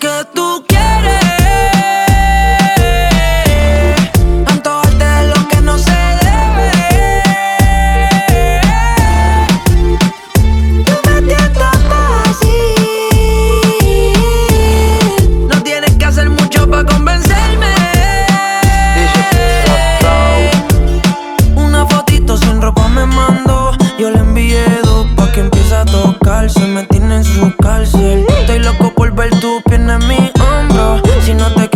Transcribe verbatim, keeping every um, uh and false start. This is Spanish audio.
que tú quieres. Antojarte de lo que no se debe. Tú me tientas así. No tienes que hacer mucho pa' convencerme. Una fotito sin ropa me mandó. Yo le envié dos pa' que empiece a tocarse. Me tiene en su cárcel. Estoy loco por ver tu pierna en mi hombro. Si no te